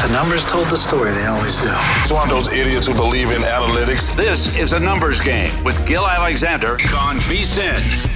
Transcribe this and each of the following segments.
The numbers told the story. They always do. It's one of those idiots who believe in analytics. This is a numbers game with Gil Alexander on VSiN.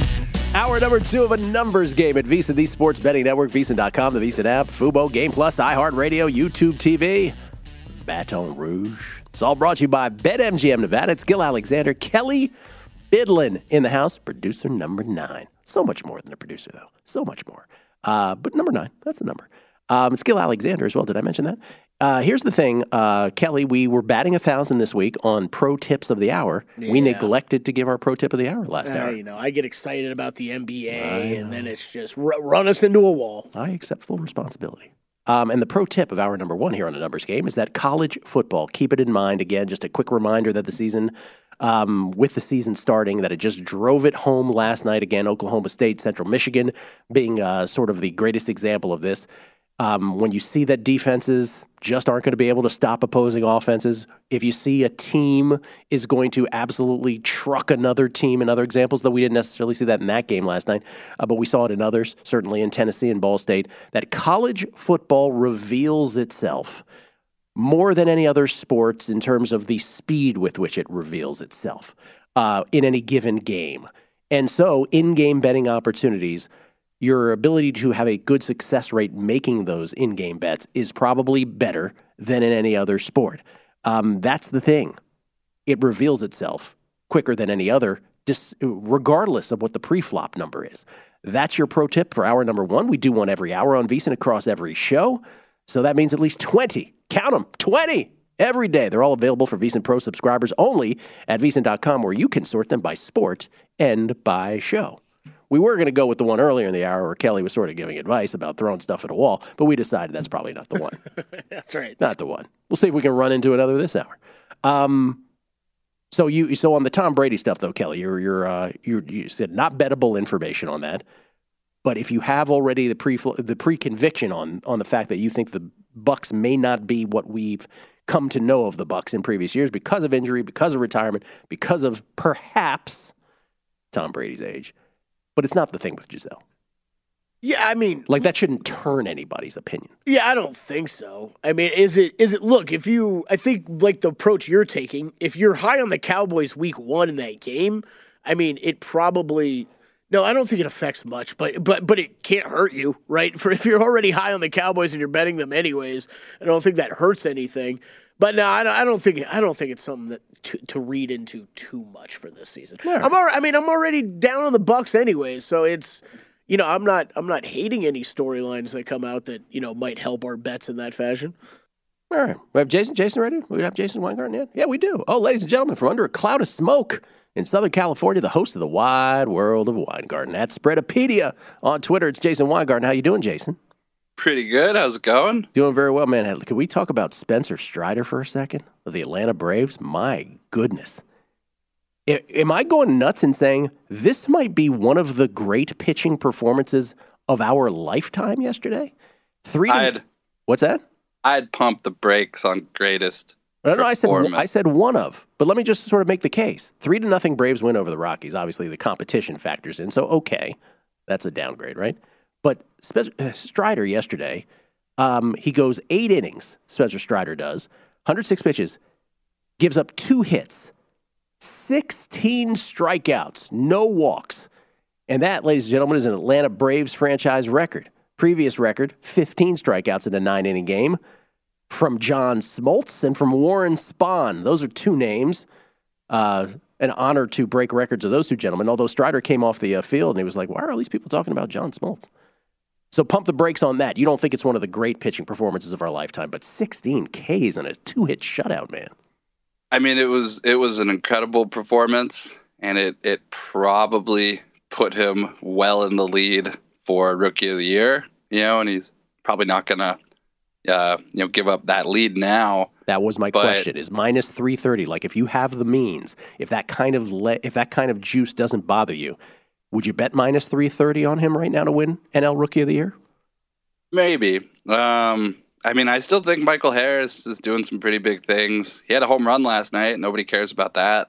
Hour number 2 of a numbers game at VSiN, the sports betting network, VSiN.com, the VSiN app, Fubo, Game Plus, iHeartRadio, YouTube TV, Baton Rouge. It's all brought to you by BetMGM Nevada. It's Gil Alexander, Kelly Bidlin in the house, producer number 9. So much more than a producer, though. So much more. But number 9, that's the number. It's Gil Alexander as well. Did I mention that? Here's the thing, Kelly, we were batting 1,000 this week on pro tips of the hour. Yeah. We neglected to give our pro tip of the hour last hour. You know, I get excited about the NBA, and then it's just run us into a wall. I accept full responsibility. And the pro tip of hour number 1 here on the numbers game is that college football, keep it in mind. Again, just a quick reminder that the season, with the season starting, that it just drove it home last night. Again, Oklahoma State, Central Michigan being sort of the greatest example of this. When you see that defenses just aren't going to be able to stop opposing offenses, if you see a team is going to absolutely truck another team, in other examples, though we didn't necessarily see that in that game last night, but we saw it in others, certainly in Tennessee and Ball State, that college football reveals itself more than any other sports in terms of the speed with which it reveals itself in any given game. And so in-game betting opportunities, your ability to have a good success rate making those in-game bets is probably better than in any other sport. That's the thing. It reveals itself quicker than any other, regardless of what the pre-flop number is. That's your pro tip for hour number 1. We do one every hour on VSiN across every show. So that means at least 20. Count them, 20 every day. They're all available for VSiN Pro subscribers only at VSiN.com, where you can sort them by sport and by show. We were going to go with the one earlier in the hour where Kelly was sort of giving advice about throwing stuff at a wall, but we decided that's probably not the one. That's right. Not the one. We'll see if we can run into another this hour. So on the Tom Brady stuff, though, Kelly, you said not bettable information on that. But if you have already the pre-conviction on the fact that you think the Bucs may not be what we've come to know of the Bucs in previous years because of injury, because of retirement, because of perhaps Tom Brady's age. But it's not the thing with Giselle. Yeah, I mean, like that shouldn't turn anybody's opinion. Yeah, I don't think so. I mean, is it look, I think like the approach you're taking, if you're high on the Cowboys week 1 in that game, I mean, it probably no, I don't think it affects much, but it can't hurt you, right? For if you're already high on the Cowboys and you're betting them anyways, I don't think that hurts anything. But no, I don't think it's something that to read into too much for this season. Yeah. I'm already down on the Bucs anyways, so it's I'm not hating any storylines that come out that might help our bets in that fashion. All right, we have Jason ready. We have Jason Weingarten yet? Yeah, we do. Oh, ladies and gentlemen, from under a cloud of smoke in Southern California, the host of the Wide World of Weingarten at Spreadopedia on Twitter. It's Jason Weingarten. How you doing, Jason? Pretty good. How's it going? Doing very well, man. Can we talk about Spencer Strider for a second of the Atlanta Braves? My goodness. Am I going nuts in saying this might be one of the great pitching performances of our lifetime yesterday? What's that? I'd pump the brakes on greatest. No, I said one of. But let me just sort of make the case. 3-0 Braves win over the Rockies. Obviously, the competition factors in. So, okay, that's a downgrade, right? But Strider yesterday, he goes 8 innings, Spencer Strider does, 106 pitches, gives up 2 hits, 16 strikeouts, no walks. And that, ladies and gentlemen, is an Atlanta Braves franchise record. Previous record, 15 strikeouts in a 9-inning game from John Smoltz and from Warren Spahn. Those are 2 names. An honor to break records of those 2 gentlemen, although Strider came off the field and he was like, why are all these people talking about John Smoltz? So pump the brakes on that. You don't think it's one of the great pitching performances of our lifetime, but 16 Ks and a 2-hit shutout, man. I mean, it was an incredible performance, and it probably put him well in the lead for Rookie of the Year, and he's probably not going to give up that lead now. That was my question. Is minus 330, like if you have the means, if that kind of juice doesn't bother you, would you bet minus 330 on him right now to win NL Rookie of the Year? Maybe. I still think Michael Harris is doing some pretty big things. He had a home run last night. Nobody cares about that.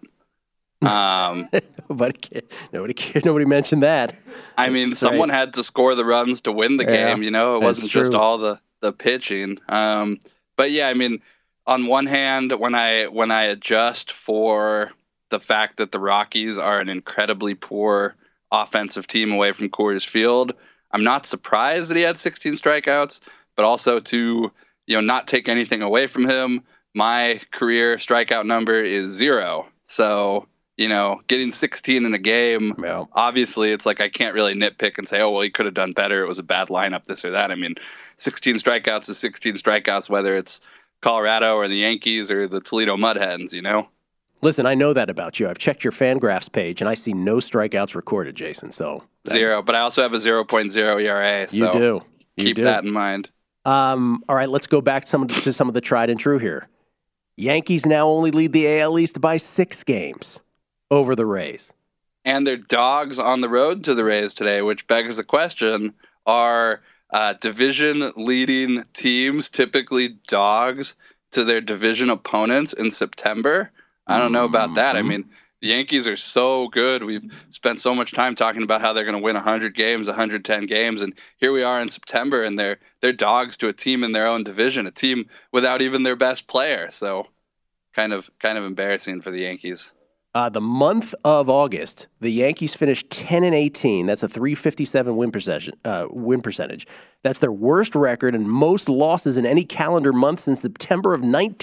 Nobody mentioned that. Someone had to score the runs to win the game. It wasn't just all the the pitching. But yeah, I mean, on one hand, when I adjust for the fact that the Rockies are an incredibly poor offensive team away from Coors Field, I'm not surprised that he had 16 strikeouts, but also to, not take anything away from him, my career strikeout number is 0. So, getting 16 in a game, obviously it's like I can't really nitpick and say, oh, well, he could have done better. It was a bad lineup, this or that. I mean, 16 strikeouts is 16 strikeouts, whether it's Colorado or the Yankees or the Toledo Mud Hens, Listen, I know that about you. I've checked your Fangraphs page, and I see no strikeouts recorded, Jason. So 0, but I also have a 0.0 ERA. So you do. Keep that in mind. All right, let's go back to some of the tried and true here. Yankees now only lead the AL East by 6 games over the Rays. And they're dogs on the road to the Rays today, which begs the question, are division-leading teams typically dogs to their division opponents in September? I don't know about that. I mean, the Yankees are so good. We've spent so much time talking about how they're going to win 100 games, 110 games, and here we are in September, and they're dogs to a team in their own division, a team without even their best player. So, kind of embarrassing for the Yankees. The month of August, the Yankees finished 10-18. That's a .357 win percentage. That's their worst record and most losses in any calendar month since September of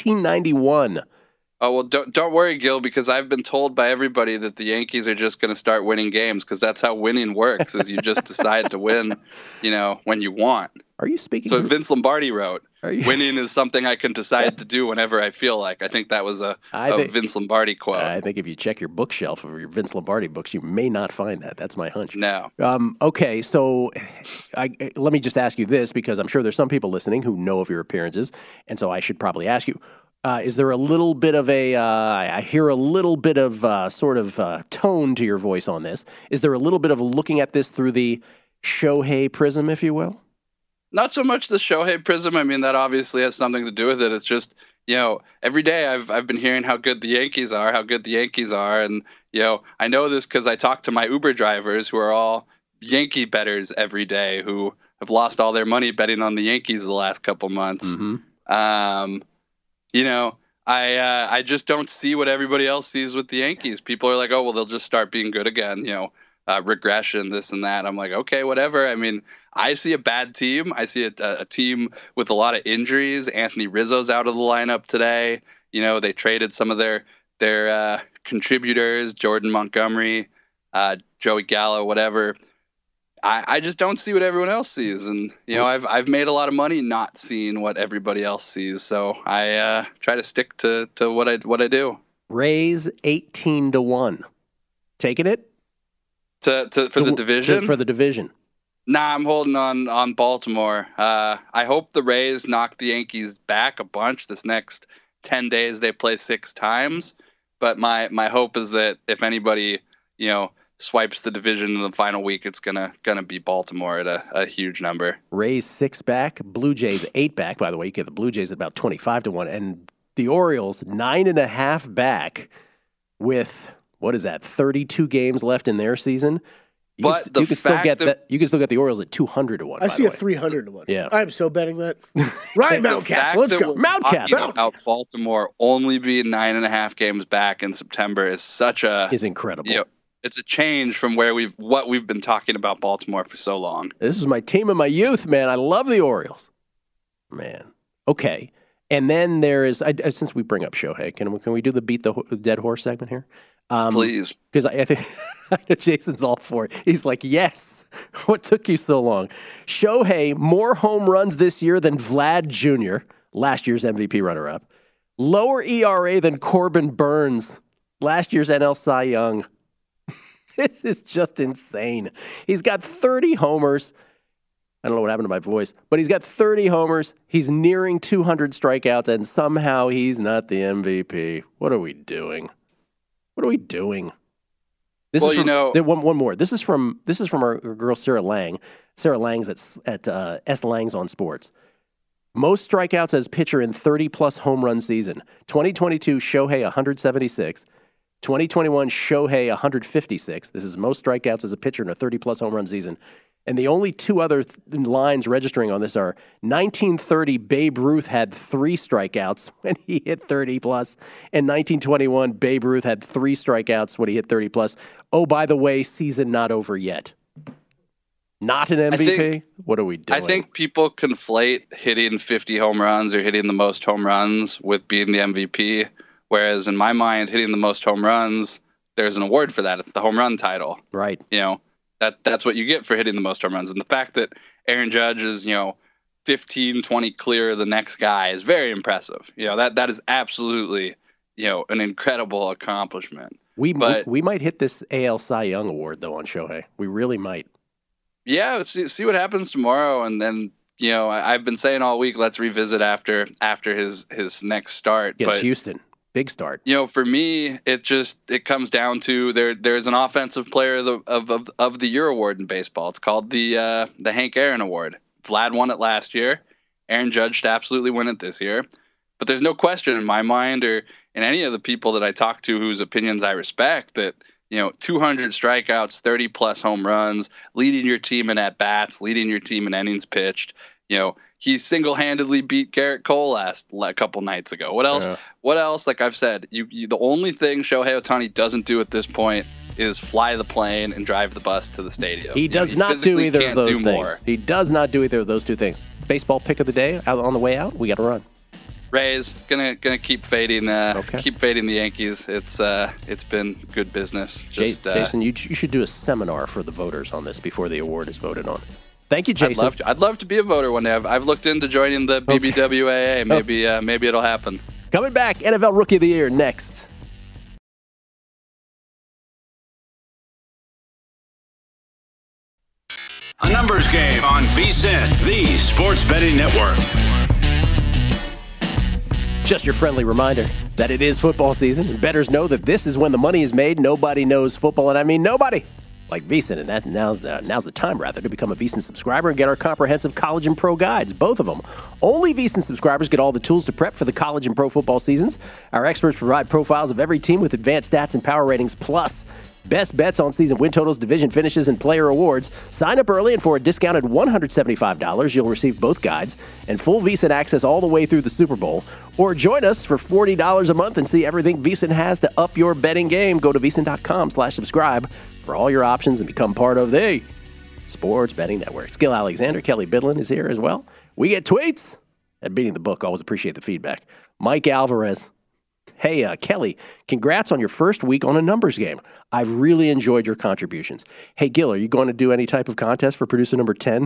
1991. Oh, well, don't worry, Gil, because I've been told by everybody that the Yankees are just going to start winning games because that's how winning works, is you just decide to win, when you want. Are you speaking? So Vince Lombardi wrote, winning is something I can decide to do whenever I feel like. I think that was a Vince Lombardi quote. I think if you check your bookshelf of your Vince Lombardi books, you may not find that. That's my hunch. No. Okay, so let me just ask you this, because I'm sure there's some people listening who know of your appearances, and so I should probably ask you. Is there a little bit of I hear a little bit of tone to your voice on this. Is there a little bit of looking at this through the Shohei prism, if you will? Not so much the Shohei prism. I mean, that obviously has something to do with it. It's just, every day I've been hearing how good the Yankees are, And, I know this because I talk to my Uber drivers who are all Yankee bettors every day who have lost all their money betting on the Yankees the last couple months. Mm-hmm. I just don't see what everybody else sees with the Yankees. People are like, oh, well, they'll just start being good again, regression, this and that. I'm like, okay, whatever. I mean, I see a bad team. I see a team with a lot of injuries. Anthony Rizzo's out of the lineup today. They traded some of their contributors, Jordan Montgomery, Joey Gallo, whatever. I just don't see what everyone else sees, and I've made a lot of money not seeing what everybody else sees. So I try to stick to what I do. Rays 18-1, taking it for the division. For the division. Nah, I'm holding on Baltimore. I hope the Rays knock the Yankees back a bunch. This next 10 days they play 6 times, but my hope is that if anybody swipes the division in the final week, it's gonna be Baltimore at a huge number. Rays 6 back, Blue Jays 8 back. By the way, you get the Blue Jays at about 25-1, and the Orioles 9.5 back with 32 games left in their season. You can still get the Orioles at 200-1. I see a 300-1. Yeah, I'm so betting that. Ryan Mountcastle, let's go. Mountcastle. Out Baltimore only being 9.5 games back in September is incredible. It's a change from what we've been talking about Baltimore for so long. This is my team of my youth, man. I love the Orioles, man. Okay, and then there is since we bring up Shohei, can we do the beat the dead horse segment here? Please, because I think Jason's all for it. He's like, yes. What took you so long? Shohei, more home runs this year than Vlad Jr., last year's MVP runner-up. Lower ERA than Corbin Burns, last year's NL Cy Young. This is just insane. He's got 30 homers. I don't know what happened to my voice, but he's got 30 homers. He's nearing 200 strikeouts, and somehow he's not the MVP. What are we doing? This is one more. This is from our girl Sarah Lang. Sarah Lang's at S. Lang's on Sports. Most strikeouts as pitcher in 30-plus home run season. 2022, Shohei 176. 2021, Shohei 156. This is most strikeouts as a pitcher in a 30-plus home run season. And the only two other lines registering on this are 1930, Babe Ruth had 3 strikeouts when he hit 30-plus, and 1921, Babe Ruth had 3 strikeouts when he hit 30-plus. Oh, by the way, season not over yet. Not an MVP? What are we doing? I think people conflate hitting 50 home runs or hitting the most home runs with being the MVP, whereas in my mind, hitting the most home runs, there's an award for that. It's the home run title. Right. That's what you get for hitting the most home runs. And the fact that Aaron Judge is, 15, 20 clear of the next guy is very impressive. That is absolutely, an incredible accomplishment. We might hit this AL Cy Young award, though, on Shohei. We really might. Yeah, see what happens tomorrow. And then, I've been saying all week, let's revisit after his next start. Against Houston. Big start. For me, it comes down to there's an offensive player of the year award in baseball. It's called the Hank Aaron Award. Vlad won it last year. Aaron Judge should absolutely win it this year. But there's no question in my mind or in any of the people that I talk to whose opinions I respect that 200 strikeouts, 30 plus home runs, leading your team in at bats, leading your team in innings pitched. He single-handedly beat Garrett Cole a couple nights ago. What else? Yeah. What else? Like I've said, the only thing Shohei Ohtani doesn't do at this point is fly the plane and drive the bus to the stadium. He does not do either of those things. He does not do either of those two things. Baseball pick of the day out on the way out. We got to run. Rays gonna keep fading. Keep fading the Yankees. It's been good business. Jason, you should do a seminar for the voters on this before the award is voted on. Thank you, Jason. I'd love to be a voter one day. I've looked into joining the BBWAA. Maybe it'll happen. Coming back, NFL Rookie of the Year next. A numbers game on VSiN, the Sports Betting Network. Just your friendly reminder that it is football season, and bettors know that this is when the money is made. Nobody knows football, and I mean nobody. Like VSiN, and now's the time, to become a VSiN subscriber and get our comprehensive college and pro guides, both of them. Only VSiN subscribers get all the tools to prep for the college and pro football seasons. Our experts provide profiles of every team with advanced stats and power ratings, plus best bets on season win totals, division finishes, and player awards. Sign up early, and for a discounted $175, you'll receive both guides and full VSiN access all the way through the Super Bowl. Or join us for $40 a month and see everything VSiN has to up your betting game. Go to VSiN.com/subscribe for all your options and become part of the Sports Betting Network. Gil Alexander, Kelly Bidlin is here as well. We get tweets at Beating the Book. Always appreciate the feedback. Mike Alvarez. Hey, Kelly, congrats on your first week on a numbers game. I've really enjoyed your contributions. Hey, Gil, are you going to do any type of contest for producer number 10?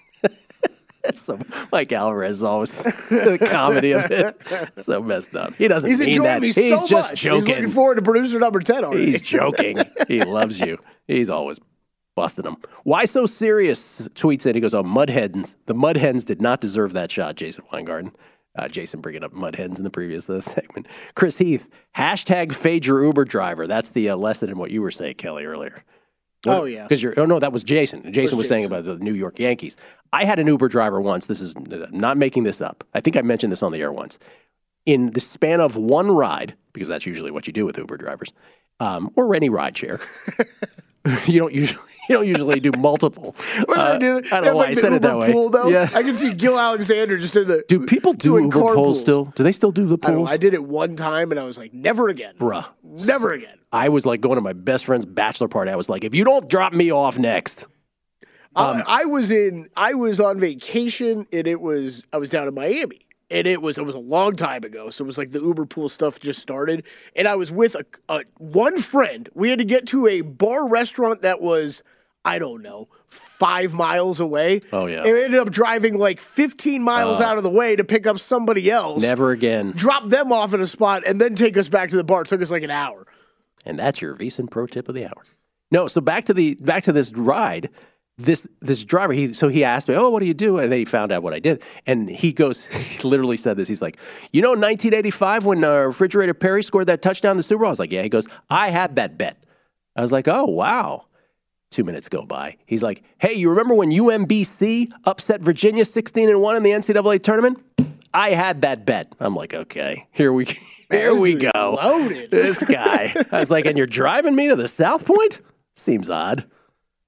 So Mike Alvarez is always the comedy of it. So messed up. He doesn't mean that. He's just much. Joking. He's looking forward to producer number 10 already. He's joking. He loves you. He's always busting him. Why so serious? Tweets in. He goes, Mud Hens. The Mud Hens did not deserve that shot, Jason Weingarten. Jason bringing up Mud Hens in the previous segment. Chris Heath, hashtag fade your Uber driver. That's the lesson in what you were saying, Kelly, earlier. Yeah. Because no, that was Jason. Jason was saying about the New York Yankees. I had an Uber driver once. This is not making this up. I think I mentioned this on the air once. In the span of one ride, because that's usually what you do with Uber drivers, or any ride share. You don't usually do multiple. What do they do? I don't know why I said it that way. Pool, though? Yeah. I can see Gil Alexander just in the. Do people do Uber pools still? Do they still do the pools? I did it one time and I was like, never again. Bruh. Never again. I was like going to my best friend's bachelor party. I was like, if you don't drop me off next. I was on vacation and I was down in Miami. And it was a long time ago, so it was like the Uber pool stuff just started. And I was with one friend. We had to get to a bar restaurant that was, 5 miles away. Oh, yeah. And we ended up driving like 15 miles out of the way to pick up somebody else. Never again. Drop them off at a spot and then take us back to the bar. It took us like an hour. And that's your VSiN pro tip of the hour. No, so back to this ride. This driver, he asked me, what do you do? And then he found out what I did. And he literally said this. He's like, 1985 when Refrigerator Perry scored that touchdown in the Super Bowl? I was like, yeah. He goes, I had that bet. I was like, oh, wow. 2 minutes go by. He's like, hey, you remember when UMBC upset Virginia 16-1 in the NCAA tournament? I had that bet. I'm like, okay, here we go. Loaded. This guy. I was like, and you're driving me to the South Point? Seems odd.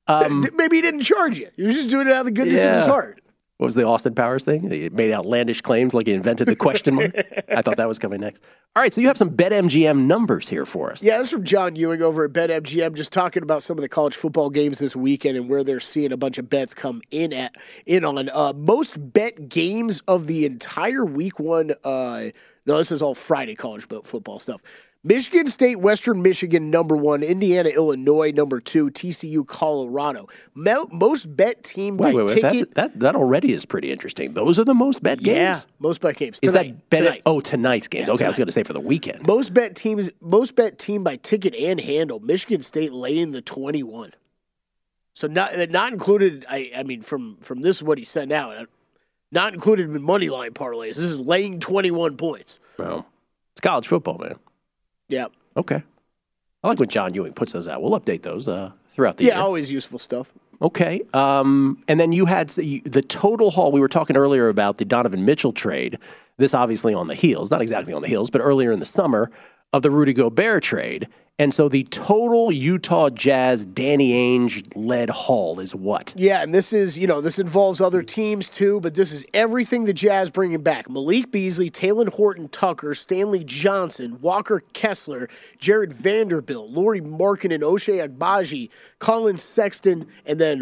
Maybe he didn't charge you. He was just doing it out of the goodness of his heart. What was the Austin Powers thing? He made outlandish claims like he invented the question mark. I thought that was coming next. All right, so you have some BetMGM numbers here for us. Yeah, this is from John Ewing over at BetMGM, just talking about some of the college football games this weekend and where they're seeing a bunch of bets come in on. Most bet games of the entire week one. No, this is all Friday college football stuff. Michigan State, Western Michigan, number 1. Indiana, Illinois, number 2. TCU, Colorado. Most bet team by ticket. That already is pretty interesting. Those are the most bet games? Yeah, most bet games. Is tonight, that bet? Tonight. Oh, tonight's game. Yeah, okay, tonight. I was going to say for the weekend. Most bet team by ticket and handle. Michigan State laying the 21. So not included. I mean, from this is what he sent out. Not included in money line parlays. This is laying 21 points. Well, it's college football, man. Yeah. Okay. I like when John Ewing puts those out. We'll update those throughout the year. Yeah, always useful stuff. Okay. And then you had the total haul. We were talking earlier about the Donovan Mitchell trade. This obviously on the heels, not exactly on the heels, but earlier in the summer of the Rudy Gobert trade. And so the total Utah Jazz Danny Ainge-led haul is what? Yeah, and this is, this involves other teams too, but this is everything the Jazz bringing back. Malik Beasley, Talen Horton-Tucker, Stanley Johnson, Walker Kessler, Jared Vanderbilt, Lauri Markkanen, Ochai Agbaji, Colin Sexton, and then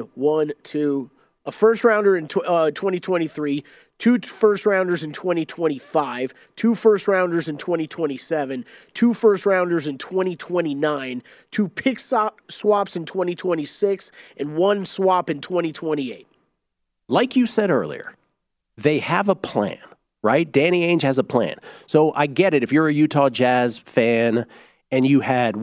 a first-rounder in 2023, 2 first-rounders in 2025, 2 first-rounders in 2027, 2 first-rounders in 2029, 2 pick swaps in 2026, and 1 swap in 2028. Like you said earlier, they have a plan, right? Danny Ainge has a plan. So I get it. If you're a Utah Jazz fan and you had,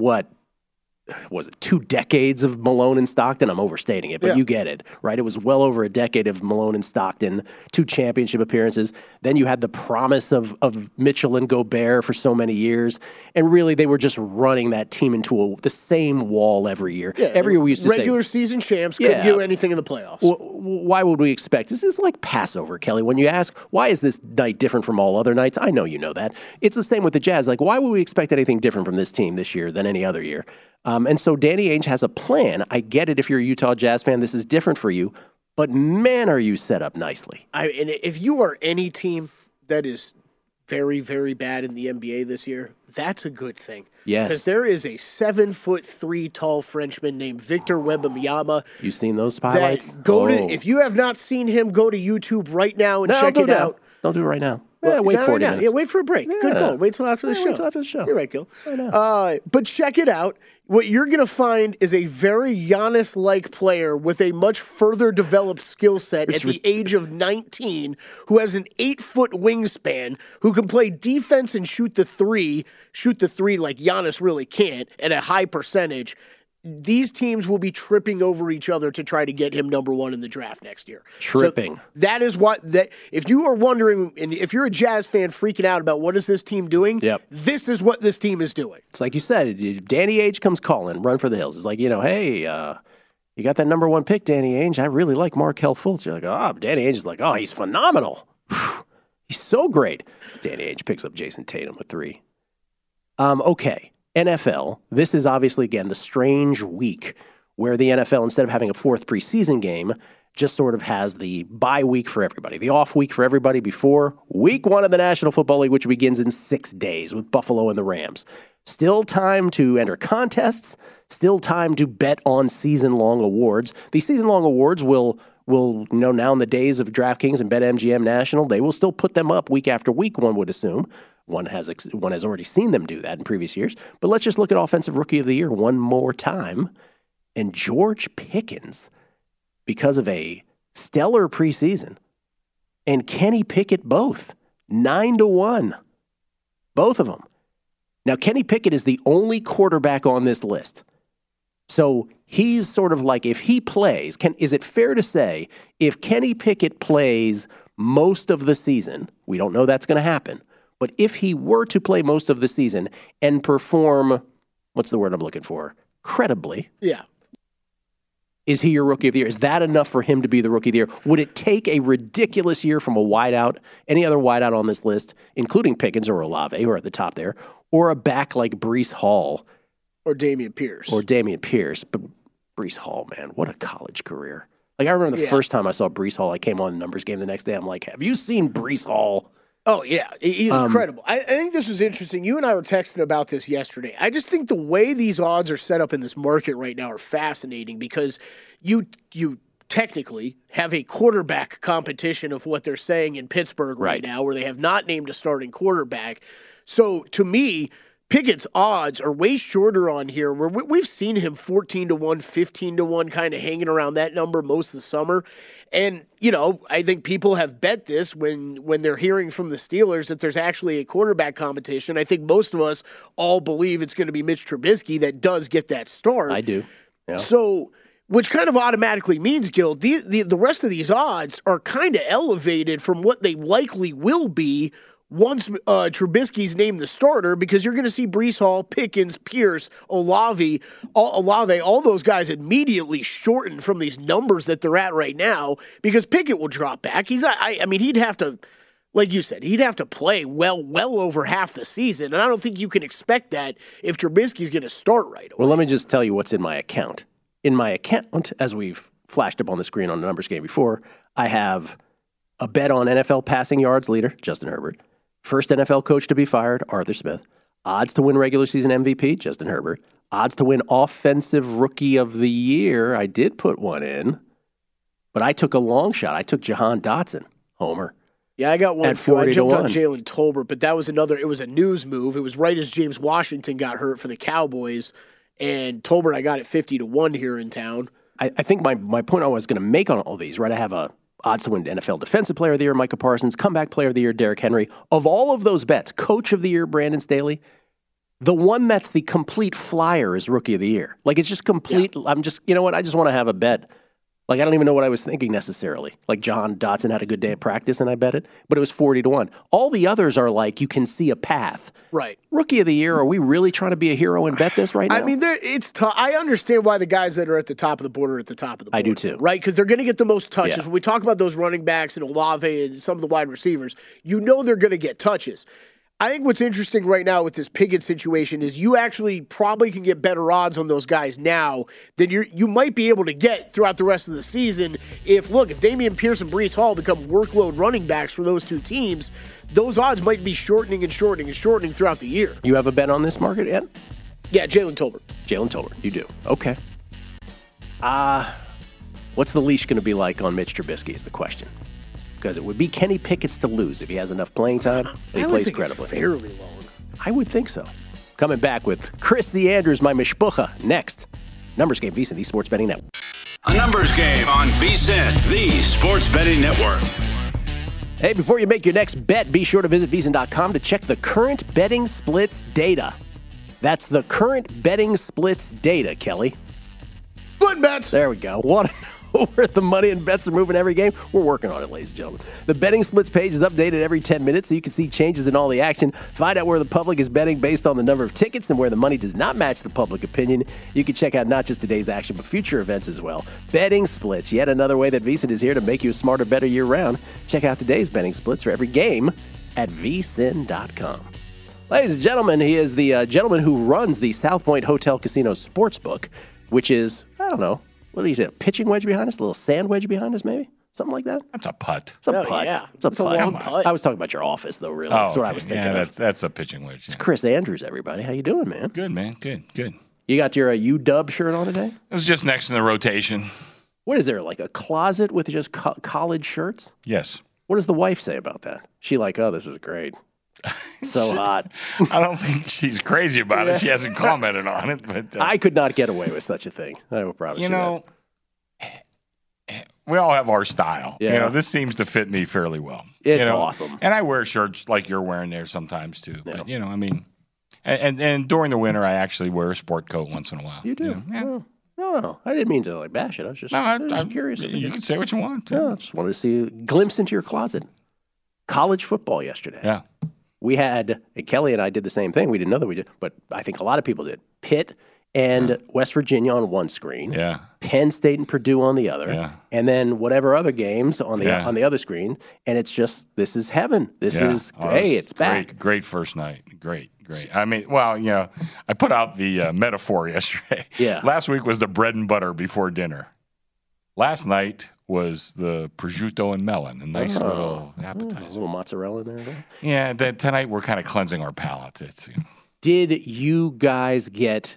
was it 2 decades of Malone and Stockton? I'm overstating it, but You get it, right? It was well over a decade of Malone and Stockton, 2 championship appearances. Then you had the promise of Mitchell and Gobert for so many years. And really, they were just running that team into the same wall every year. Yeah, every year we used to regular season champs couldn't do anything in the playoffs. Why would we expect? This is like Passover, Kelly. When you ask, why is this night different from all other nights? I know you know that. It's the same with the Jazz. Like, why would we expect anything different from this team this year than any other year? And so Danny Ainge has a plan. I get it if you're a Utah Jazz fan, this is different for you. But man, are you set up nicely. And if you are any team that is very, very bad in the NBA this year, that's a good thing. Yes. Because there is a 7'3" tall Frenchman named Victor Wembanyama. You've seen those highlights? If you have not seen him, go to YouTube right now and check it out. Don't do it right now. Wait 40 minutes. Yeah, wait for a break. Yeah. Good call. Wait till after the show. Wait till after the show. You're right, Gil. But check it out. What you're going to find is a very Giannis-like player with a much further developed skill set at the age of 19 who has an 8-foot wingspan, who can play defense and shoot the three like Giannis really can't at a high percentage. These teams will be tripping over each other to try to get him number 1 in the draft next year. Tripping. So that is if you are wondering, and if you're a Jazz fan freaking out about what is this team doing, This is what this team is doing. It's like you said, if Danny Ainge comes calling, run for the hills. It's like, hey, you got that number 1 pick, Danny Ainge. I really like Markelle Fultz. You're like, Danny Ainge is like, he's phenomenal. He's so great. Danny Ainge picks up Jason Tatum with 3. Okay. NFL, this is obviously, again, the strange week where the NFL, instead of having a 4th preseason game, just sort of has the bye week for everybody, the off week for everybody before week 1 of the National Football League, which begins in 6 days with Buffalo and the Rams. Still time to enter contests, still time to bet on season-long awards. These season-long awards will now in the days of DraftKings and BetMGM National, they will still put them up week after week, one would assume. One has already seen them do that in previous years. But let's just look at Offensive Rookie of the Year one more time. And George Pickens, because of a stellar preseason, and Kenny Pickett both, 9-1. Both of them. Now, Kenny Pickett is the only quarterback on this list. So he's sort of like, if he plays, is it fair to say, if Kenny Pickett plays most of the season, we don't know that's going to happen, but if he were to play most of the season and perform, what's the word I'm looking for? Credibly. Yeah. Is he your Rookie of the Year? Is that enough for him to be the Rookie of the Year? Would it take a ridiculous year from a wideout, any other wideout on this list, including Pickens or Olave, who are at the top there, or a back like Breece Hall? Or Dameon Pierce. But Brees Hall, man, what a college career. Like, I remember the first time I saw Brees Hall, I came on the numbers game the next day. I'm like, have you seen Brees Hall? Oh, yeah. He's incredible. I think this was interesting. You and I were texting about this yesterday. I just think the way these odds are set up in this market right now are fascinating because you technically have a quarterback competition of what they're saying in Pittsburgh right now, where they have not named a starting quarterback. So, to me, Pickett's odds are way shorter on here, where we've seen him 14-1, 15-1, kind of hanging around that number most of the summer. And, I think people have bet this when they're hearing from the Steelers that there's actually a quarterback competition. I think most of us all believe it's going to be Mitch Trubisky that does get that start. I do. Yeah. So, which kind of automatically means, Gil, the rest of these odds are kind of elevated from what they likely will be once Trubisky's named the starter, because you're going to see Brees Hall, Pickens, Pierce, Olave, all those guys immediately shorten from these numbers that they're at right now, because Pickett will drop back. He'd have to, like you said, he'd have to play well over half the season, and I don't think you can expect that if Trubisky's going to start right away. Well, let me just tell you what's in my account. In my account, as we've flashed up on the screen on the numbers game before, I have a bet on NFL passing yards leader, Justin Herbert. First NFL coach to be fired, Arthur Smith. Odds to win regular season MVP, Justin Herbert. Odds to win offensive rookie of the year, I did put one in, but I took a long shot. I took Jahan Dotson, homer. Yeah, I got one at too. I jumped on 40-1. Jalen Tolbert, but that was it was a news move. It was right as James Washington got hurt for the Cowboys, and Tolbert I got at 50-1 here in town. I think my point I was going to make on all these, right? I have a odds to win NFL Defensive Player of the Year, Micah Parsons. Comeback Player of the Year, Derrick Henry. Of all of those bets, Coach of the Year, Brandon Staley. The one that's the complete flyer is Rookie of the Year. Like, it's just complete. Yeah. I'm just, you know what? I just want to have a bet. Like, I don't even know what I was thinking necessarily. Like, Jahan Dotson had a good day at practice, and I bet it. But it was 40-1. All the others are like, you can see a path. Right. Rookie of the Year, are we really trying to be a hero and bet this right now? I mean, it's tough. I understand why the guys that are at the top of the board are at the top of the board. I do too. Right? Because they're going to get the most touches. Yeah. When we talk about those running backs and Olave and some of the wide receivers, they're going to get touches. I think what's interesting right now with this Pickett situation is you actually probably can get better odds on those guys now than you might be able to get throughout the rest of the season. If Dameon Pierce and Brees Hall become workload running backs for those two teams, those odds might be shortening throughout the year. You have a bet on this market yet? Yeah, Jalen Tolbert. Jalen Tolbert, you do. Okay. What's the leash going to be like on Mitch Trubisky is the question. Because it would be Kenny Pickett's to lose if he has enough playing time and he plays credibly. It's fairly long. I would think so. Coming back with Chris C. Andrews, my mishpucha, next. Numbers Game, VSiN, the Sports Betting Network. A numbers game on VSiN, the Sports Betting Network. Hey, before you make your next bet, be sure to visit VSiN.com to check the current betting splits data. That's the current betting splits data, Kelly. Splitting bets. There we go. Want to know where the money and bets are moving every game? We're working on it, ladies and gentlemen. The betting splits page is updated every 10 minutes so you can see changes in all the action. Find out where the public is betting based on the number of tickets and where the money does not match the public opinion. You can check out not just today's action, but future events as well. Betting splits, yet another way that VSiN is here to make you a smarter, better year-round. Check out today's betting splits for every game at vsin.com. Ladies and gentlemen, he is the gentleman who runs the South Point Hotel Casino Sportsbook, which is, I don't know, what do you say, a pitching wedge behind us? A little sand wedge behind us, maybe? Something like that? That's a putt. It's a putt. Yeah. It's a It's a putt. long putt. I was talking about your office, though, really. Oh, That's what I okay. was thinking Yeah, of. that's a pitching wedge. It's Chris Andrews, everybody. How you doing, man? Good, man. Good. You got your UW shirt on today? It was just next in the rotation. What is there, like a closet with just college shirts? Yes. What does the wife say about that? She like, oh, this is great. So hot. I don't think she's crazy about it. She hasn't commented on it. But I could not get away with such a thing. I will promise you know, we all have our style. Yeah. You know, this seems to fit me fairly well. It's you know? awesome. And I wear shirts like you're wearing there sometimes too. Yeah. But, you know, I mean, and during the winter, I actually wear a sport coat once in a while. You do? You know? Yeah. Oh, no. I didn't mean to like bash it. I was just, I'm curious. You can say what you want. No, I just wanted to see a glimpse into your closet. College football yesterday. Yeah. We had, and Kelly and I did the same thing. We didn't know that we did, but I think a lot of people did. Pitt and West Virginia on one screen. Yeah. Penn State and Purdue on the other. Yeah. And then whatever other games on the other screen. And it's just, this is heaven. This is, hey, it's back. Great first night. Great. Great. I mean, well, I put out the metaphor yesterday. Yeah. Last week was the bread and butter before dinner. Last night was the prosciutto and melon, a nice little appetizer. A little mozzarella in there. Yeah, tonight we're kind of cleansing our palates. Did you guys get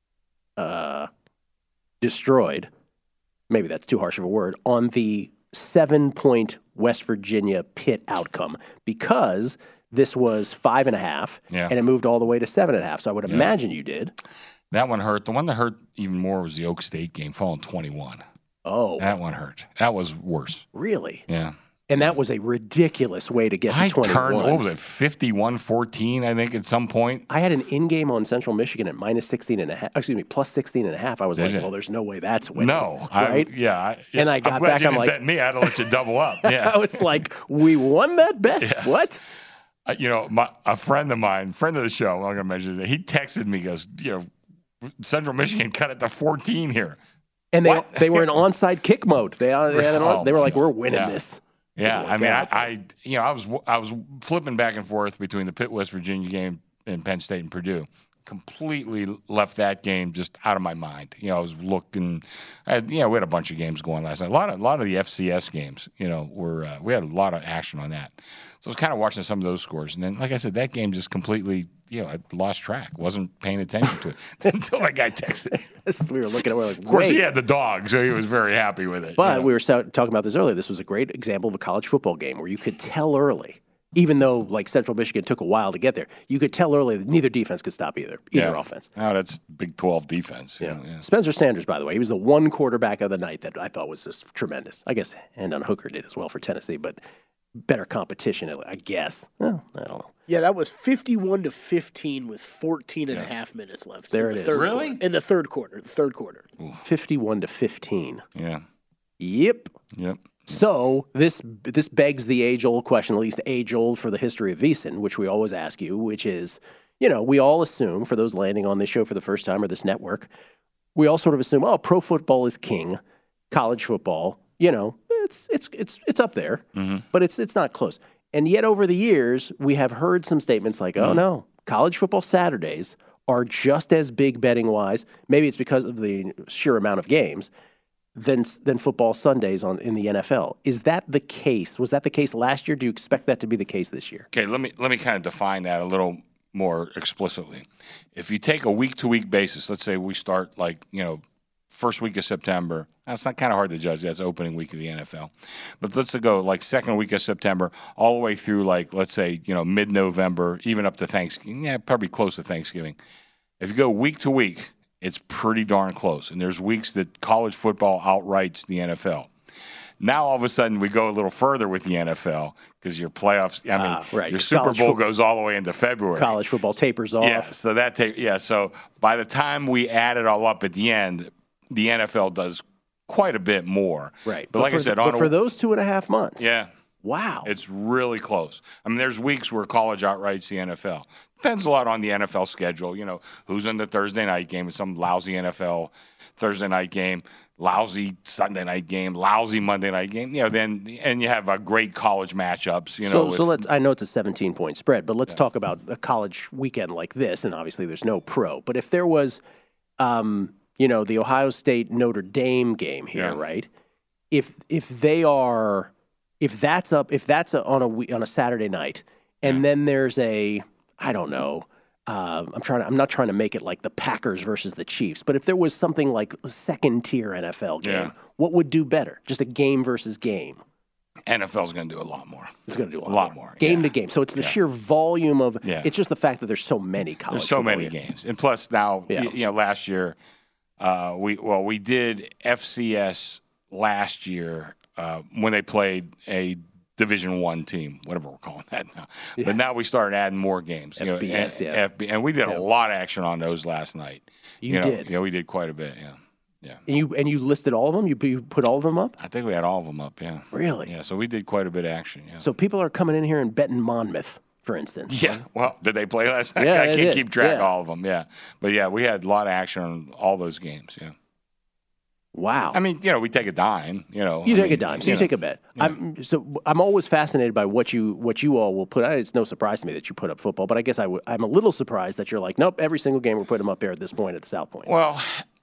destroyed? Maybe that's too harsh of a word, on the 7-point West Virginia Pitt outcome, because this was 5.5, and it moved all the way to 7.5. So I would imagine you did. That one hurt. The one that hurt even more was the Oak State game, falling 21. Oh. That one hurt. That was worse. Really? Yeah. And that was a ridiculous way to get to 21. I turned, what was it, 51-14, I think, at some point. I had an in-game on Central Michigan at plus 16.5. I was like, well, there's no way that's winning. No. Right? And I got back, I'm like. Bet me, I had to let you double up. Yeah. I was like, we won that bet. Yeah. What? A friend of mine, friend of the show, I'm not going to mention it, he texted me, goes, Central Michigan cut it to 14 here. And they were in onside kick mode. They were like, we're winning this. Yeah, I mean, I was flipping back and forth between the Pitt West Virginia game and Penn State and Purdue. Completely left that game just out of my mind. I was looking. We had a bunch of games going last night. A lot of the FCS games. Were we had a lot of action on that. So I was kind of watching some of those scores, and then, like I said, that game just completely. I lost track. Wasn't paying attention to it until that guy texted. We were looking at. We're like, of course, he had the dog, so he was very happy with it. But we were talking about this earlier. This was a great example of a college football game where you could tell early. Even though, like, Central Michigan took a while to get there, you could tell early that neither defense could stop either offense. Oh, that's Big 12 defense. Yeah. Spencer Sanders, by the way, he was the one quarterback of the night that I thought was just tremendous. I guess Hendon Hooker did as well for Tennessee, but better competition, I guess. Well, I don't know. Yeah, that was 51-15 with 14 and a half minutes left. There it is. Really? In the third quarter. 51-15. Yeah. Yep. So this begs the age-old question, at least age-old for the history of VSiN, which we always ask you, which is, we all assume, for those landing on this show for the first time or this network, we all sort of assume, pro football is king, college football, it's up there, but it's not close. And yet over the years, we have heard some statements like, oh no, college football Saturdays are just as big betting-wise, maybe it's because of the sheer amount of games, than football Sundays in the NFL. Is that the case? Was that the case last year? Do you expect that to be the case this year? Okay, let me kind of define that a little more explicitly. If you take a week-to-week basis, let's say we start first week of September. That's not kind of hard to judge. That's opening week of the NFL. But let's go like second week of September all the way through let's say mid-November, even up to Thanksgiving. Yeah, probably close to Thanksgiving. If you go week to week, it's pretty darn close. And there's weeks that college football outrights the NFL. Now, all of a sudden, we go a little further with the NFL because your playoffs, your Super Bowl goes all the way into February. College football tapers off. Yeah, so so by the time we add it all up at the end, the NFL does quite a bit more. Right. But like I said, for those 2.5 months. Yeah. Wow. It's really close. There's weeks where college outrights the NFL. Depends a lot on the NFL schedule. Who's in the Thursday night game? It's some lousy NFL Thursday night game, lousy Sunday night game, lousy Monday night game. And you have great college matchups. So let's. I know it's a 17-point spread, but let's talk about a college weekend like this. And obviously, there's no pro. But if there was, the Ohio State Notre Dame game here, right? If that's on a Saturday night, and then there's I don't know. I'm not trying to make it like the Packers versus the Chiefs, but if there was something like a second-tier NFL game, what would do better? Just a game versus game. NFL's going to do a lot more. It's going to do a lot more. Game to game. So it's the sheer volume of. Yeah. It's just the fact that there's so many college. There's so many games, and plus now, last year, we did FCS last year when they played a Division I team, whatever we're calling that now. Yeah. But now we started adding more games. FBS, and we did a lot of action on those last night. You did? Yeah, we did quite a bit, yeah. And you listed all of them? You put all of them up? I think we had all of them up, yeah. Really? Yeah, so we did quite a bit of action, yeah. So people are coming in here and betting Monmouth, for instance. Yeah, well, did they play last night? Yeah, I can't keep track of all of them, yeah. But, yeah, we had a lot of action on all those games, yeah. Wow. I mean, we take a dime. You take a dime, so you take a bet. Yeah. I'm always fascinated by what you all will put. It's no surprise to me that you put up football, but I guess I'm a little surprised that you're like, nope, every single game we're putting them up there at this point at the South Point. Well,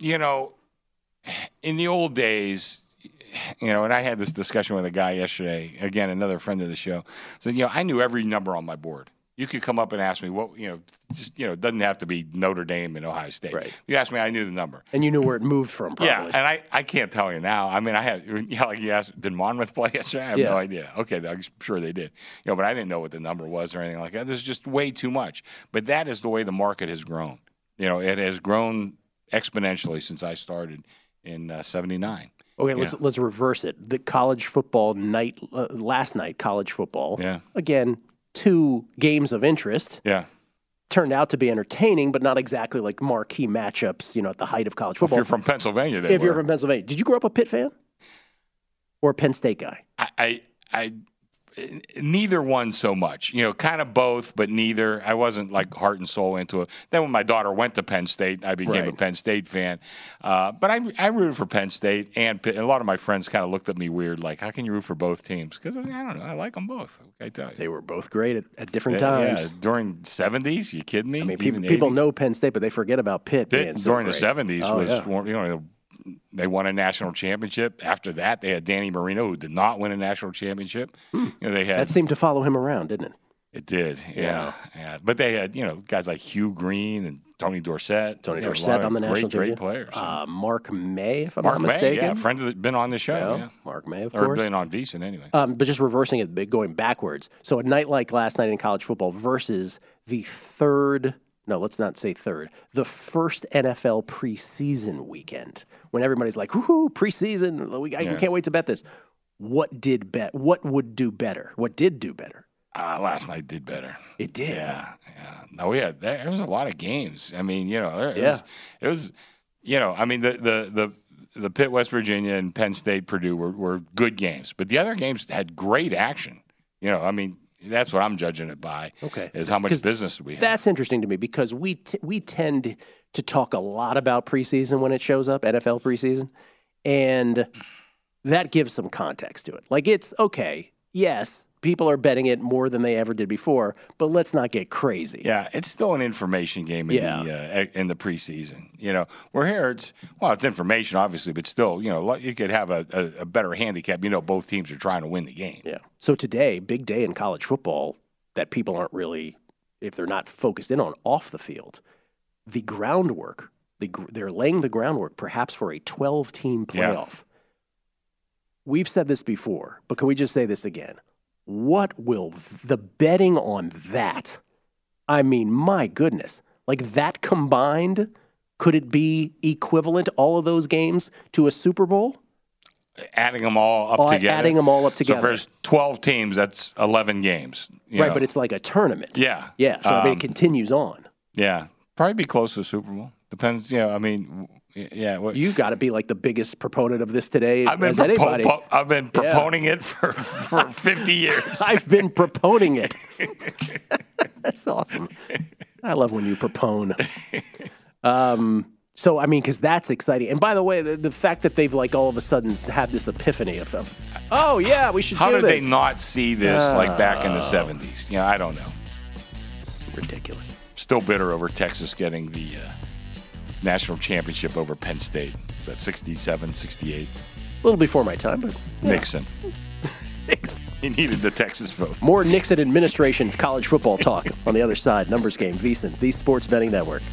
in the old days, and I had this discussion with a guy yesterday, again, another friend of the show. So, I knew every number on my board. You could come up and ask me what, it doesn't have to be Notre Dame and Ohio State. Right. You asked me, I knew the number. And you knew where it moved from, probably. Yeah, and I can't tell you now. I mean, I had, like you asked, did Monmouth play yesterday? I have no idea. Okay, I'm sure they did. But I didn't know what the number was or anything like that. There's just way too much. But that is the way the market has grown. It has grown exponentially since I started in 79. Okay, let's reverse it. The college football night, last night, college football. Yeah. Again, 2 games of interest. Yeah. Turned out to be entertaining, but not exactly like marquee matchups, at the height of college football. If you're from Pennsylvania, you're from Pennsylvania. Did you grow up a Pitt fan? Or a Penn State guy? I neither one so much. Kind of both, but neither. I wasn't like heart and soul into it. Then when my daughter went to Penn State, I became a Penn State fan. But I rooted for Penn State and Pitt. And a lot of my friends kind of looked at me weird, like, how can you root for both teams? Because, I don't know. I like them both. I tell you. They were both great at different times. Yeah, during 70s, you kidding me? I mean, people know Penn State, but they forget about Pitt. Being so during great. the 70s they won a national championship. After that, they had Danny Marino, who did not win a national championship. That seemed to follow him around, didn't it? It did, yeah. But they had, guys like Hugh Green and Tony Dorsett. On the national great players. Mark May, if I'm not mistaken. Yeah, a friend that's been on the show. Yeah. Mark May, of or course. been on VEASAN anyway. But just reversing it, going backwards. So a night like last night in college football versus the first NFL preseason weekend, when everybody's like, whoo, preseason, we can't wait to bet this. What would do better? What did do better? Last night did better. It did. Yeah. No, there was a lot of games. I mean, it was, I mean, the Pitt, West Virginia, and Penn State, Purdue were good games, but the other games had great action. I mean, that's what I'm judging it by. Okay, is how much business we have. That's interesting to me because we tend to talk a lot about preseason when it shows up, NFL preseason, and that gives some context to it. Like, it's okay. Yes, people are betting it more than they ever did before, but let's not get crazy. Yeah, it's still an information game in the preseason. We're here. It's information, obviously, but still, you could have a better handicap. Both teams are trying to win the game. Yeah. So today, big day in college football that people aren't really, if they're not focused in on off the field, the groundwork. They're laying the groundwork, perhaps for a 12-team playoff. Yeah. We've said this before, but can we just say this again? What will the betting on that? I mean, my goodness. Like, that combined, could it be equivalent, all of those games, to a Super Bowl? Adding them all up together. Adding them all up together. So if there's 12 teams, that's 11 games. Right, but it's like a tournament. Yeah. Yeah, so it continues on. Yeah. Probably be close to the Super Bowl. Depends, I mean... Yeah, you got to be like the biggest proponent of this today as anybody. I've been proponing it for 50 years. I've been proponing it. That's awesome. I love when you propone. So, I mean, because that's exciting. And by the way, the fact that they've like all of a sudden had this epiphany of oh, yeah, we should do this. How did they not see this like back in the 70s? I don't know. It's ridiculous. Still bitter over Texas getting the national championship over Penn State. Was that 67, 68? A little before my time, but... Yeah. Nixon. He needed the Texas vote. More Nixon administration college football talk on the other side. Numbers Game, VEASAN, the Sports Betting Network.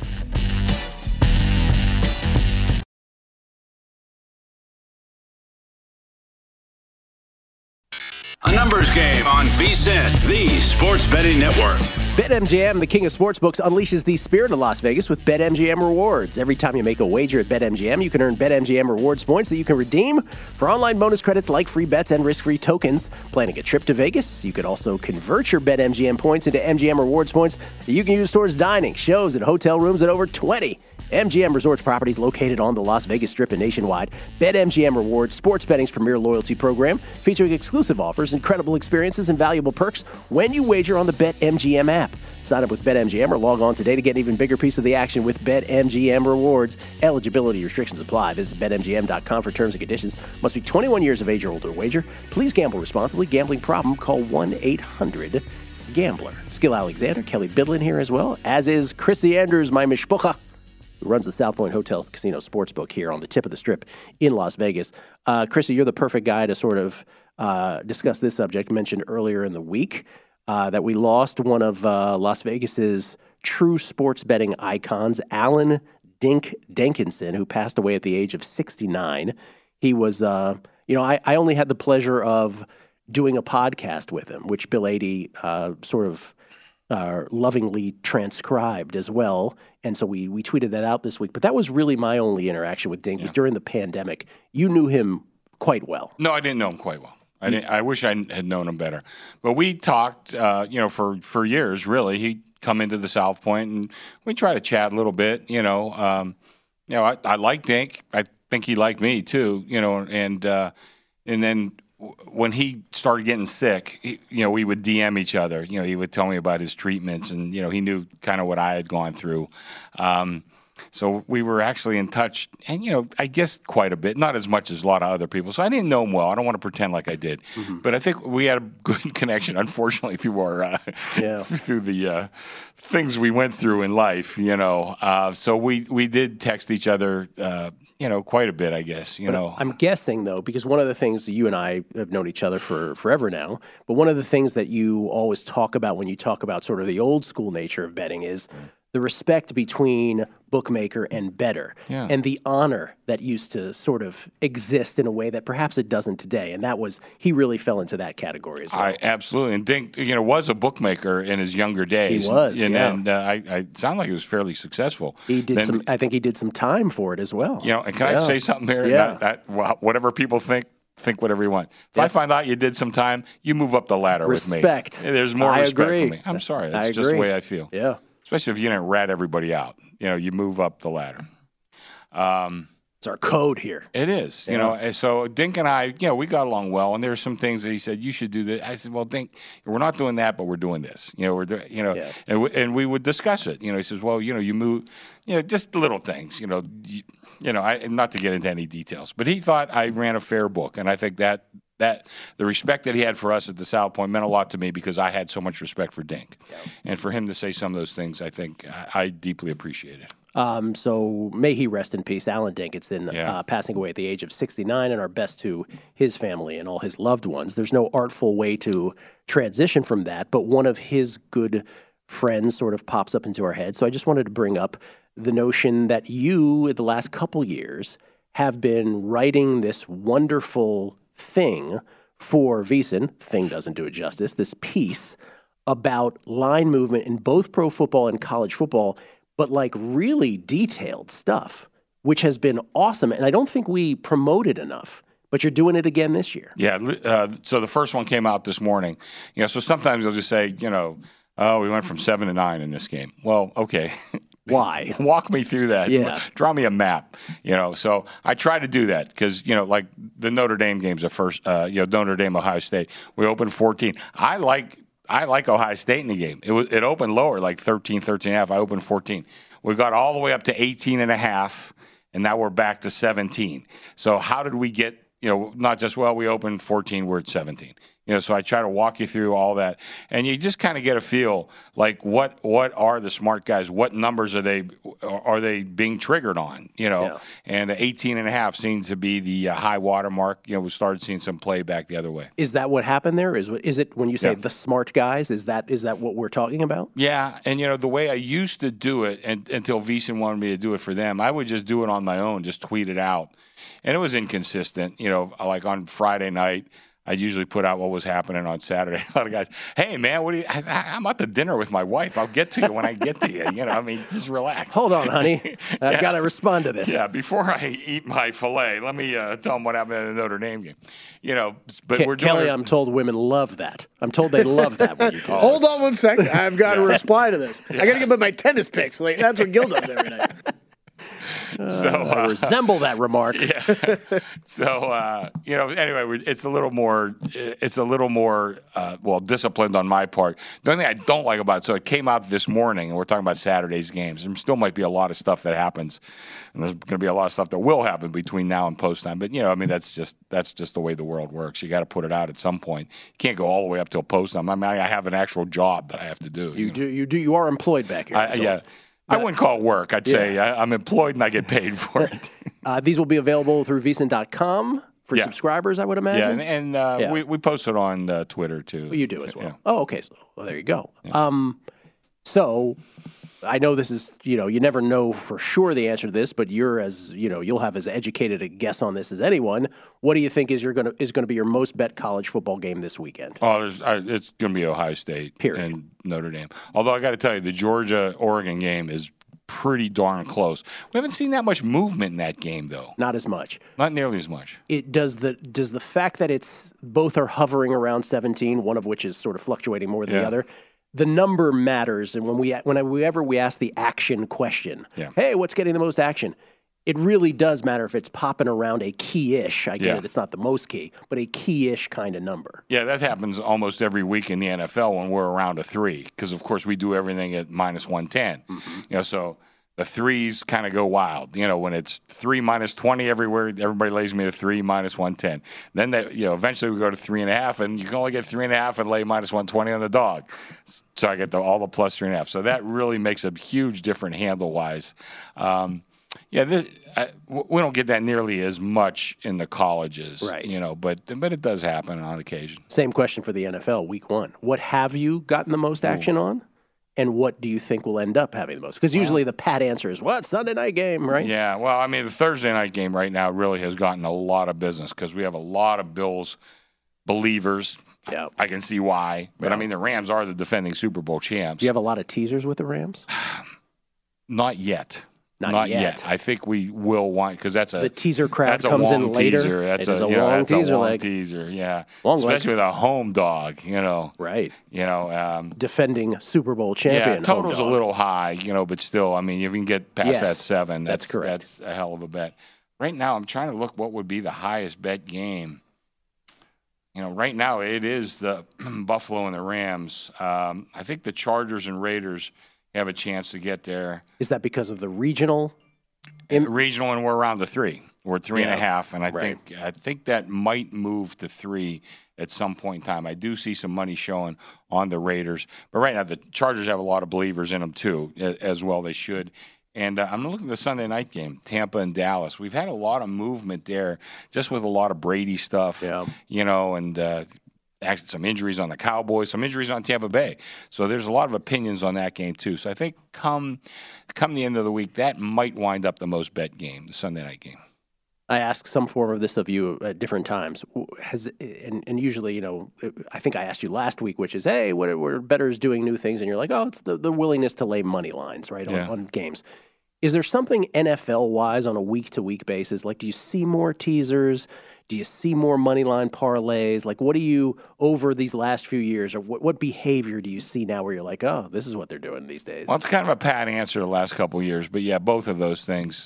A Numbers Game on VEASAN, the Sports Betting Network. BetMGM, the king of sportsbooks, unleashes the spirit of Las Vegas with BetMGM Rewards. Every time you make a wager at BetMGM, you can earn BetMGM Rewards points that you can redeem for online bonus credits like free bets and risk-free tokens. Planning a trip to Vegas? You could also convert your BetMGM points into MGM Rewards points that you can use towards dining, shows, and hotel rooms at over 20 MGM Resorts properties located on the Las Vegas Strip and nationwide. BetMGM Rewards, sports betting's premier loyalty program, featuring exclusive offers, incredible experiences, and valuable perks when you wager on the BetMGM app. Sign up with BetMGM or log on today to get an even bigger piece of the action with BetMGM rewards. Eligibility restrictions apply. Visit BetMGM.com for terms and conditions. Must be 21 years of age or older to wager. Please gamble responsibly. Gambling problem? Call 1-800-GAMBLER. Skill Alexander, Kelly Bidlin here as well, as is Chrissy Andrews, my mishpucha, who runs the South Point Hotel Casino Sportsbook here on the tip of the strip in Las Vegas. Chrissy, you're the perfect guy to sort of discuss this subject. Mentioned earlier in the week that we lost one of Las Vegas's true sports betting icons, Alan Dink Denkinson, who passed away at the age of 69. He was, I only had the pleasure of doing a podcast with him, which Bill Adie sort of lovingly transcribed as well. And so we tweeted that out this week. But that was really my only interaction with Dink. It was during the pandemic. You knew him quite well. No, I didn't know him quite well. I wish I had known him better. But we talked, for years, really. He'd come into the South Point, and we tried to chat a little bit, I like Dink. I think he liked me, too, and then when he started getting sick, we would DM each other. He would tell me about his treatments, and, he knew kind of what I had gone through. So we were actually in touch, and, I guess quite a bit, not as much as a lot of other people. So I didn't know him well. I don't want to pretend like I did. Mm-hmm. But I think we had a good connection, unfortunately, through our through the things we went through in life, So we did text each other, quite a bit, I guess, I'm guessing, though, because one of the things you and I have known each other for forever now, but one of the things that you always talk about when you talk about sort of the old school nature of betting is the respect between bookmaker and bettor, and the honor that used to sort of exist in a way that perhaps it doesn't today. And he really fell into that category as well. Absolutely. And Dink, was a bookmaker in his younger days. He was, and I sound like he was fairly successful. I think he did some time for it as well. And can I say something here? Yeah. Whatever people think whatever you want. If I find out you did some time, you move up the ladder with me. Respect. There's more respect agree. for me. I'm sorry. That's just the way I feel. Yeah. Especially if you didn't rat everybody out. You move up the ladder. It's our code here. It is. And so Dink and I, we got along well. And there were some things that he said, you should do this. I said, well, Dink, we're not doing that, but we're doing this. And we would discuss it. He says, well, you move, just little things, not to get into any details. But he thought I ran a fair book. And I think that the respect that he had for us at the South Point meant a lot to me because I had so much respect for Dink. Yeah. And for him to say some of those things, I think I deeply appreciate it. So may he rest in peace. Alan Denkinson passing away at the age of 69, and our best to his family and all his loved ones. There's no artful way to transition from that, but one of his good friends sort of pops up into our head. So I just wanted to bring up the notion that you, in the last couple years, have been writing this wonderful thing for VSiN. Thing doesn't do it justice. This piece about line movement in both pro football and college football, but like really detailed stuff, which has been awesome. And I don't think we promote it enough, but you're doing it again this year. Yeah. So the first one came out this morning. So sometimes they'll just say, we went from 7 to 9 in this game. Well, okay. Why? Walk me through that. Yeah. Draw me a map. So I try to do that because, like the Notre Dame games, the first, Notre Dame, Ohio State, we opened 14. I like Ohio State in the game. It opened lower, like 13.5. I opened 14. We got all the way up to 18.5, and now we're back to 17. So how did we get, not just, we opened 14, we're at 17. So I try to walk you through all that. And you just kind of get a feel, like, what are the smart guys? What numbers are they being triggered on, And 18.5 seems to be the high water mark. We started seeing some play back the other way. Is that what happened there? Is it when you say the smart guys, is that what we're talking about? Yeah. And, the way I used to do it, until VSiN wanted me to do it for them, I would just do it on my own, just tweet it out. And it was inconsistent. Like on Friday night, I'd usually put out what was happening on Saturday. A lot of guys, hey, man, I'm out to dinner with my wife. I'll get to you when I get to you. Just relax. Hold on, honey. I've got to respond to this. Yeah, before I eat my filet, let me tell them what happened in the Notre Dame game. But we're doing Kelly, I'm told women love that. I'm told they love that when you call Hold on one second. I've got to reply to this. I got to get my tennis picks. Like, that's what Gil does every night. I resemble that remark. Yeah. So anyway, it's a little more disciplined on my part. The only thing I don't like about it, so it came out this morning, and we're talking about Saturday's games. There still might be a lot of stuff that happens, and there's going to be a lot of stuff that will happen between now and post time. But that's just the way the world works. You got to put it out at some point. You can't go all the way up till post time. I mean, I have an actual job that I have to do. You are employed back here. Yeah. I wouldn't call it work. I'd say I'm employed and I get paid for it. These will be available through VSiN.com for subscribers, I would imagine. Yeah, and we post it on Twitter, too. Well, you do as well. Yeah. Oh, okay. So, there you go. Yeah. So I know this is, you never know for sure the answer to this, but you'll have as educated a guess on this as anyone. What do you think is going to be your most bet college football game this weekend? Oh, it's going to be Ohio State and Notre Dame. Although I got to tell you, the Georgia-Oregon game is pretty darn close. We haven't seen that much movement in that game, though. Not as much. Not nearly as much. Does the fact that it's both are hovering around 17, one of which is sort of fluctuating more than the other. The number matters, and whenever we ask the action question, hey, what's getting the most action? It really does matter if it's popping around a key-ish. I get it; it's not the most key, but a key-ish kind of number. Yeah, that happens almost every week in the NFL when we're around a 3, because of course we do everything at minus 110. Mm-hmm. So the 3s kind of go wild. When it's 3 minus 20 everywhere, everybody lays me a 3 minus 110. Then eventually we go to 3.5, and you can only get 3.5 and lay minus 120 on the dog. So I get all the plus 3.5. So that really makes a huge difference handle wise. We don't get that nearly as much in the colleges, right? But it does happen on occasion. Same question for the NFL week 1. What have you gotten the most action on? And what do you think will end up having the most? Because usually the pat answer is, Sunday night game, right? Yeah, well, I mean, the Thursday night game right now really has gotten a lot of business because we have a lot of Bills believers. Yeah, I can see why. But, I mean, the Rams are the defending Super Bowl champs. Do you have a lot of teasers with the Rams? Not yet. Not yet. I think we will want, because the teaser crowd comes in later. Teaser. That's a long teaser. Yeah, especially with a home dog. Right. Defending Super Bowl champion. Yeah, total's a little high. But still, I mean, if you can get past that 7, that's correct. That's a hell of a bet. Right now, I'm trying to look what would be the highest bet game. Right now it is the Buffalo and the Rams. I think the Chargers and Raiders have a chance to get there. Is that because of the regional? Regional, and we're around the 3. We're at 3.5, and I think that might move to 3 at some point in time. I do see some money showing on the Raiders, but right now the Chargers have a lot of believers in them too, as well. They should. And I'm looking at the Sunday night game, Tampa and Dallas. We've had a lot of movement there, just with a lot of Brady stuff, and actually some injuries on the Cowboys, some injuries on Tampa Bay. So there's a lot of opinions on that game too. So I think come the end of the week, that might wind up the most bet game, the Sunday night game. I ask some form of this of you at different times. And usually, I think I asked you last week, which is, hey, what are bettors doing new things? And you're like, it's the willingness to lay money lines, right, on games. Is there something NFL-wise on a week-to-week basis? Like, do you see more teasers? Do you see more money line parlays? Like, what do you, over these last few years, or what behavior do you see now where you're like, this is what they're doing these days? Well, it's kind of a pat answer the last couple of years. But, yeah, both of those things.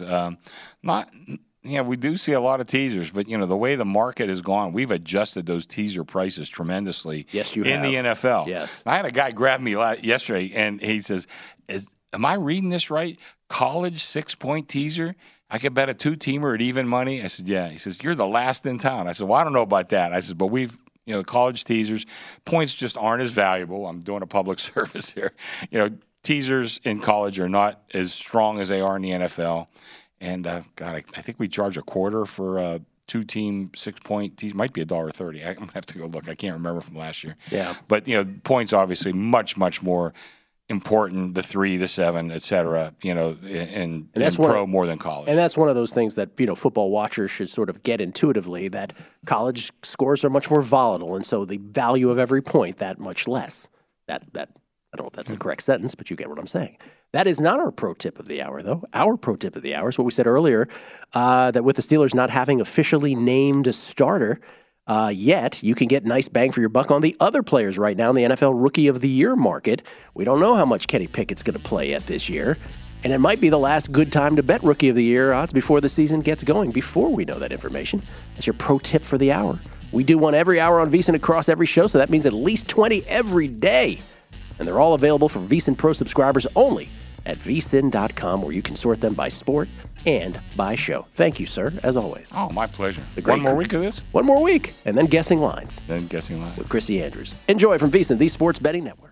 We do see a lot of teasers. But, the way the market has gone, we've adjusted those teaser prices tremendously. Yes, you have. In the NFL. Yes. I had a guy grab me yesterday, and he says, am I reading this right? College 6-point teaser? I could bet a 2-teamer at even money? I said, yeah. He says, you're the last in town. I said, well, I don't know about that. I said, but we've, college teasers, points just aren't as valuable. I'm doing a public service here. Teasers in college are not as strong as they are in the NFL. And, I think we charge a quarter for a 2-team 6-point teaser. Might be $1.30. I'm going to have to go look. I can't remember from last year. Yeah. But, points obviously much, much more important, the 3, the 7, et cetera, and that's pro more than college. And that's one of those things that, football watchers should sort of get intuitively, that college scores are much more volatile, and so the value of every point that much less. That I don't know if that's the correct sentence, but you get what I'm saying. That is not our pro tip of the hour, though. Our pro tip of the hour is what we said earlier, that with the Steelers not having officially named a starter, yet you can get nice bang for your buck on the other players right now in the NFL Rookie of the Year market. We don't know how much Kenny Pickett's going to play yet this year. And it might be the last good time to bet Rookie of the Year odds before the season gets going, before we know that information. That's your pro tip for the hour. We do one every hour on VSiN across every show, so that means at least 20 every day. And they're all available for VSiN Pro subscribers only at vsin.com, where you can sort them by sport and by show. Thank you, sir, as always. Oh, my pleasure. great One more week of this? One more week, and then Guessing Lines Then Guessing Lines. with Chrissy Andrews. Enjoy from VSiN, the Sports Betting Network.